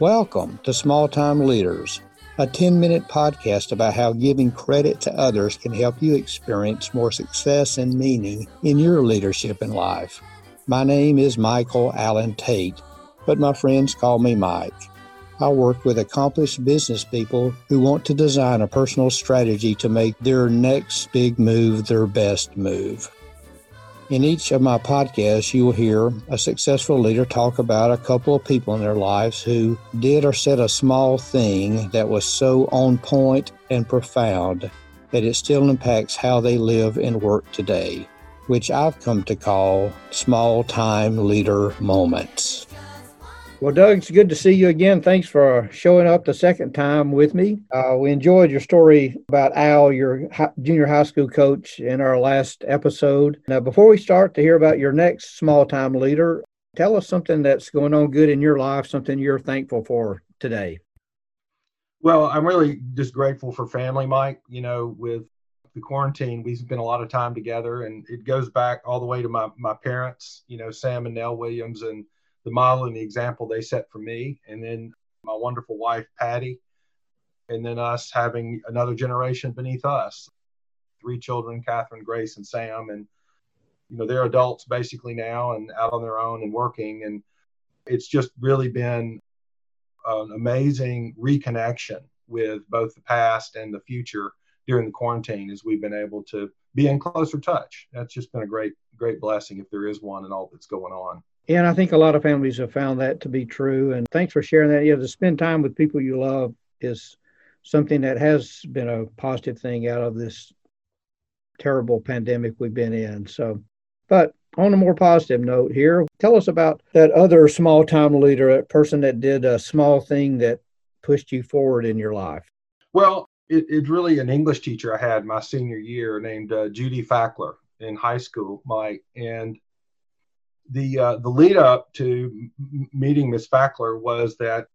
Welcome to Small Time Leaders, a 10-minute podcast about how giving credit to others can help you experience more success and meaning in your leadership in life. My name is Michael Allen Tate, but my friends call me Mike. I work with accomplished business people who want to design a personal strategy to make their next big move their best move. In each of my podcasts, you will hear a successful leader talk about a couple of people in their lives who did or said a small thing that was so on point and profound that it still impacts how they live and work today, which I've come to call small-time leader moments. Well, Doug, it's good to see you again. Thanks for showing up the second time with me. We enjoyed your story about Al, your junior high school coach, in our last episode. Now, before we start to hear about your next small-time leader, tell us something that's going on good in your life, something you're thankful for today. Well, I'm really just grateful for family, Mike. You know, with the quarantine, we spent a lot of time together, and it goes back all the way to my parents, you know, Sam and Nell Williams, and the model and the example they set for me, and then my wonderful wife, Patty, and then us having another generation beneath us, 3 children, Catherine, Grace, and Sam. And, you know, they're adults basically now and out on their own and working. And it's just really been an amazing reconnection with both the past and the future during the quarantine as we've been able to be in closer touch. That's just been a great blessing, if there is one, and all that's going on. And I think a lot of families have found that to be true. And thanks for sharing that. To spend time with people you love is something that has been a positive thing out of this terrible pandemic we've been in. But on a more positive note here, tell us about that other small time leader, a person that did a small thing that pushed you forward in your life. Well, it's really an English teacher I had my senior year named Judy Fackler in high school, Mike. And the lead up to meeting Miss Fackler was that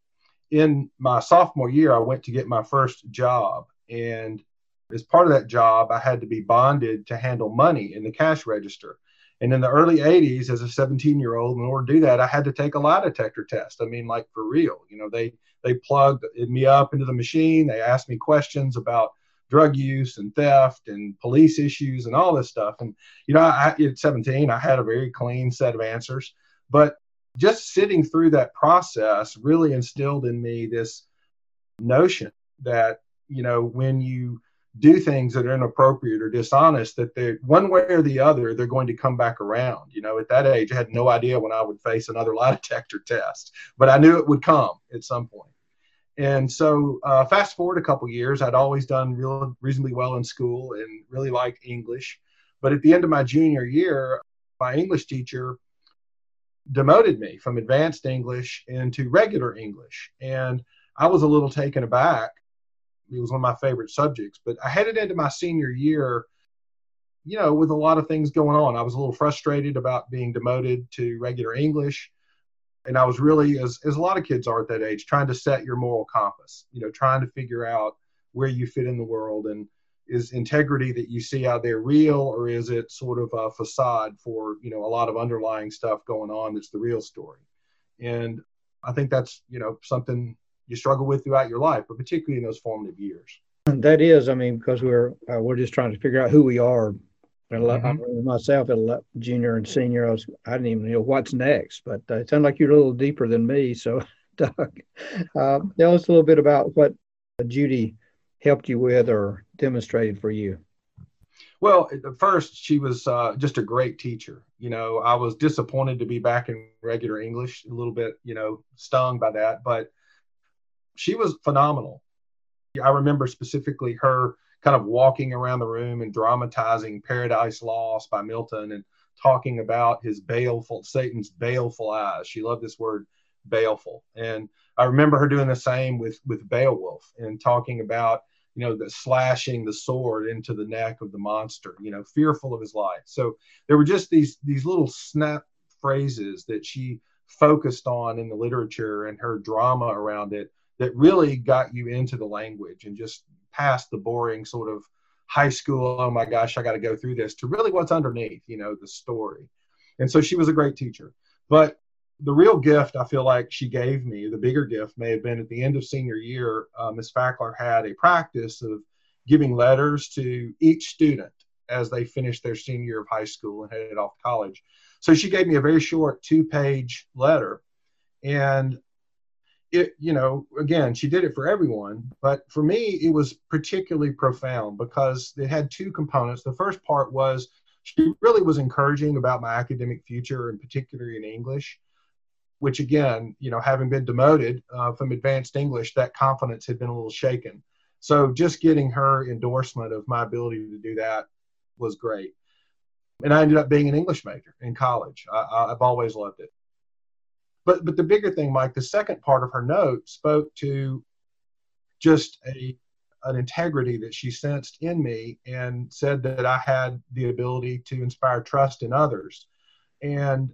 in my sophomore year, I went to get my first job. And as part of that job, I had to be bonded to handle money in the cash register. And in the early 80s, as a 17-year-old, in order to do that, I had to take a lie detector test. I mean, like for real. You know, they plugged me up into the machine. They asked me questions about drug use and theft and police issues and all this stuff. And, you know, at 17, I had a very clean set of answers. But just sitting through that process really instilled in me this notion that, you know, when you do things that are inappropriate or dishonest, that they're one way or the other, they're going to come back around. You know, at that age, I had no idea when I would face another lie detector test, but I knew it would come at some point. And so fast forward a couple years, I'd always done reasonably well in school and really liked English. But at the end of my junior year, my English teacher demoted me from advanced English into regular English. And I was a little taken aback. It was one of my favorite subjects. But I headed into my senior year, you know, with a lot of things going on. I was a little frustrated about being demoted to regular English. And I was really, as a lot of kids are at that age, trying to set your moral compass, you know, trying to figure out where you fit in the world. And is integrity that you see out there real, or is it sort of a facade for, you know, a lot of underlying stuff going on that's the real story? And I think that's, you know, something you struggle with throughout your life, but particularly in those formative years. That is, I mean, because we're just trying to figure out who we are. And myself, at junior and senior, I didn't even know what's next, but it sounded like you're a little deeper than me. So, Doug, tell us a little bit about what Judy helped you with or demonstrated for you. Well, at first, she was just a great teacher. You know, I was disappointed to be back in regular English, a little bit, you know, stung by that, but she was phenomenal. I remember specifically her kind of walking around the room and dramatizing Paradise Lost by Milton and talking about Satan's baleful eyes. She loved this word, baleful. And I remember her doing the same with Beowulf and talking about, you know, the slashing the sword into the neck of the monster, you know, fearful of his life. So there were just these little snap phrases that she focused on in the literature and her drama around it that really got you into the language and just past the boring sort of high school, oh my gosh, I got to go through this, to really what's underneath, you know, the story. And so she was a great teacher. But the real gift I feel like she gave me, the bigger gift may have been at the end of senior year. Ms. Fackler had a practice of giving letters to each student as they finished their senior year of high school and headed off to college. So she gave me a very short 2-page letter. And it, again, she did it for everyone, but for me, it was particularly profound because it had 2 components. The first part was she really was encouraging about my academic future, and particularly in English, which again, having been demoted from advanced English, that confidence had been a little shaken. So just getting her endorsement of my ability to do that was great. And I ended up being an English major in college. I've always loved it. But the bigger thing, Mike, the second part of her note spoke to just an integrity that she sensed in me, and said that I had the ability to inspire trust in others. And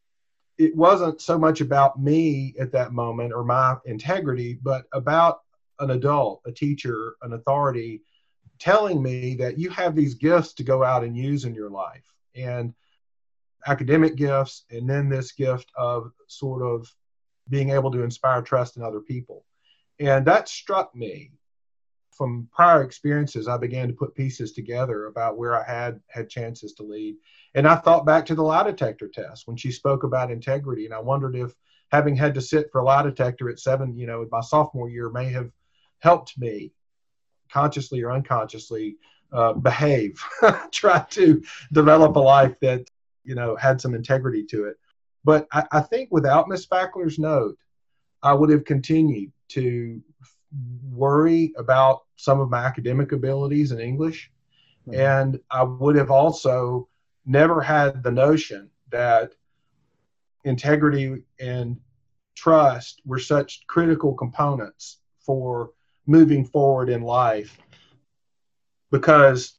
it wasn't so much about me at that moment or my integrity, but about an adult, a teacher, an authority telling me that you have these gifts to go out and use in your life. And academic gifts, and then this gift of sort of being able to inspire trust in other people. And that struck me. From prior experiences, I began to put pieces together about where I had chances to lead. And I thought back to the lie detector test when she spoke about integrity. And I wondered if having had to sit for a lie detector at 7, my sophomore year, may have helped me consciously or unconsciously behave, try to develop a life that, had some integrity to it. But I think without Miss Fackler's note, I would have continued to worry about some of my academic abilities in English. Mm-hmm. And I would have also never had the notion that integrity and trust were such critical components for moving forward in life, because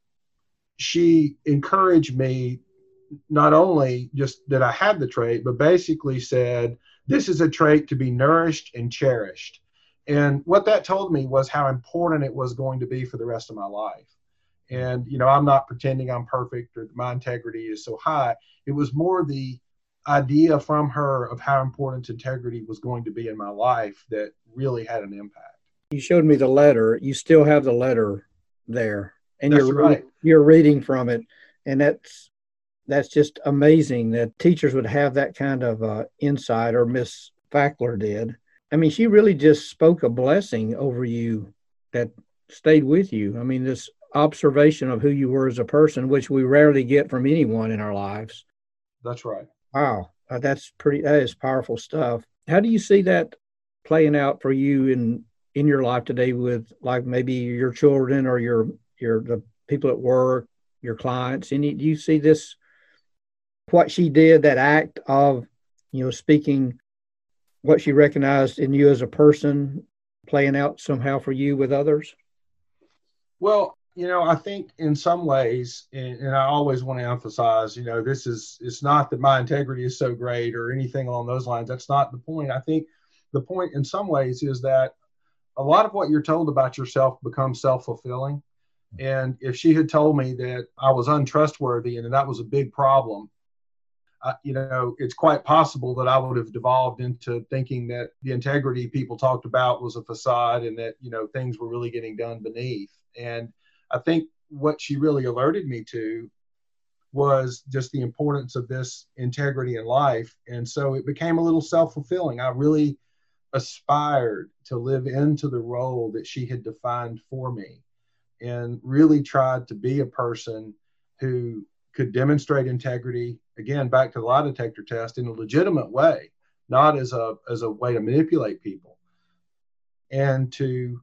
she encouraged me not only just that I had the trait, but basically said, this is a trait to be nourished and cherished. And what that told me was how important it was going to be for the rest of my life. And, I'm not pretending I'm perfect or my integrity is so high. It was more the idea from her of how important integrity was going to be in my life that really had an impact. You showed me the letter. You still have the letter there. And That's right. You're reading from it. And that's just amazing that teachers would have that kind of insight, or Miss Fackler did. I mean, she really just spoke a blessing over you that stayed with you. I mean, this observation of who you were as a person, which we rarely get from anyone in our lives. That's right. Wow. That is powerful stuff. How do you see that playing out for you in your life today with, like, maybe your children or the people at work, your clients? Do you see this, what she did, that act of, speaking what she recognized in you as a person, playing out somehow for you with others? Well, I think in some ways, and I always want to emphasize, it's not that my integrity is so great or anything along those lines. That's not the point. I think the point in some ways is that a lot of what you're told about yourself becomes self-fulfilling. And if she had told me that I was untrustworthy and that was a big problem, it's quite possible that I would have devolved into thinking that the integrity people talked about was a facade, and that, things were really getting done beneath. And I think what she really alerted me to was just the importance of this integrity in life. And so it became a little self-fulfilling. I really aspired to live into the role that she had defined for me, and really tried to be a person who could demonstrate integrity, again, back to the lie detector test, in a legitimate way, not as a way to manipulate people, and to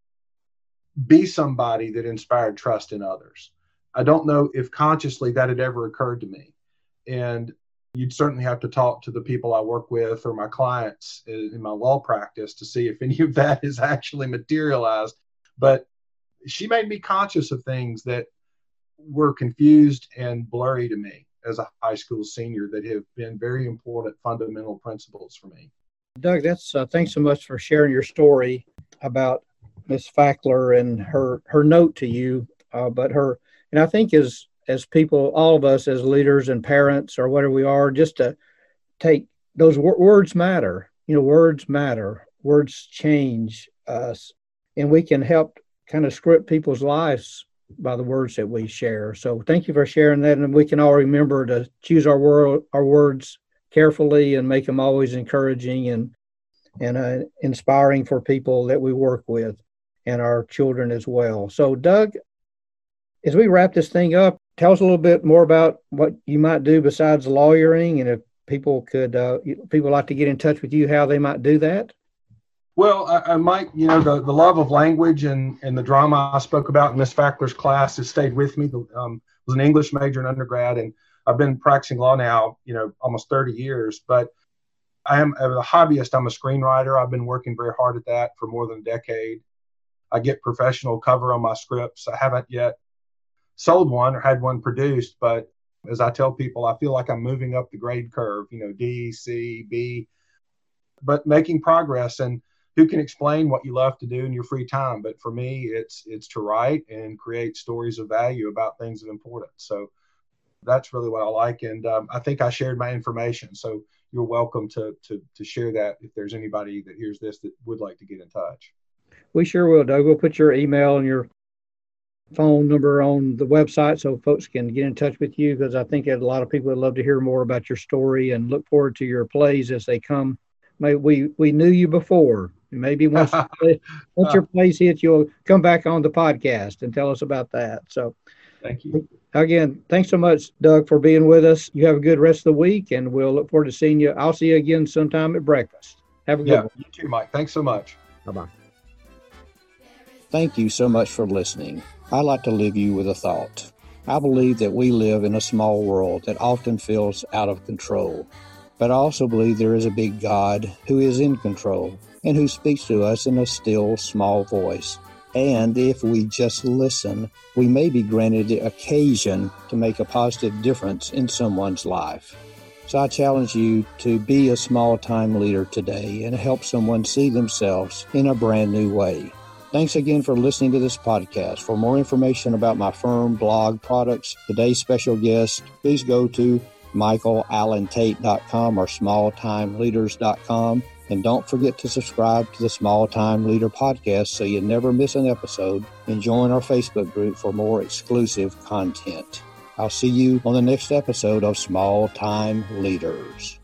be somebody that inspired trust in others. I don't know if consciously that had ever occurred to me. And you'd certainly have to talk to the people I work with or my clients in my law practice to see if any of that is actually materialized. But she made me conscious of things that were confused and blurry to me as a high school senior that have been very important fundamental principles for me. Doug, that's thanks so much for sharing your story about Miss Fackler and her note to you. And I think as people, all of us as leaders and parents or whatever we are, just to take those words matter. Words matter. Words change us, and we can help kind of script people's lives by the words that we share. So thank you for sharing that. And we can all remember to choose our words carefully and make them always encouraging and inspiring for people that we work with and our children as well. So Doug, as we wrap this thing up, tell us a little bit more about what you might do besides lawyering, and if people like to get in touch with you, how they might do that. Well, I might, the love of language and the drama I spoke about in Miss Fackler's class has stayed with me. Was an English major in undergrad, and I've been practicing law now, almost 30 years. But I am a hobbyist. I'm a screenwriter. I've been working very hard at that for more than a decade. I get professional cover on my scripts. I haven't yet sold one or had one produced, but as I tell people, I feel like I'm moving up the grade curve, D, C, B, but making progress. And who can explain what you love to do in your free time? But for me, it's to write and create stories of value about things of importance. So that's really what I like. And I think I shared my information. So you're welcome to share that if there's anybody that hears this that would like to get in touch. We sure will, Doug. We'll put your email and your phone number on the website so folks can get in touch with you, because I think a lot of people would love to hear more about your story and look forward to your plays as they come. We knew you before. Maybe once your plays hit, you'll come back on the podcast and tell us about that. So thank you. Again, thanks so much, Doug, for being with us. You have a good rest of the week, and we'll look forward to seeing you. I'll see you again sometime at breakfast. Have a good one. You too, Mike. Thanks so much. Bye-bye. Thank you so much for listening. I'd like to leave you with a thought. I believe that we live in a small world that often feels out of control. But I also believe there is a big God who is in control and who speaks to us in a still, small voice. And if we just listen, we may be granted the occasion to make a positive difference in someone's life. So I challenge you to be a small-time leader today and help someone see themselves in a brand new way. Thanks again for listening to this podcast. For more information about my firm, blog, products, today's special guest, please go to michaelallentate.com or smalltimeleaders.com. And don't forget to subscribe to the Small Time Leader podcast so you never miss an episode, and join our Facebook group for more exclusive content. I'll see you on the next episode of Small Time Leaders.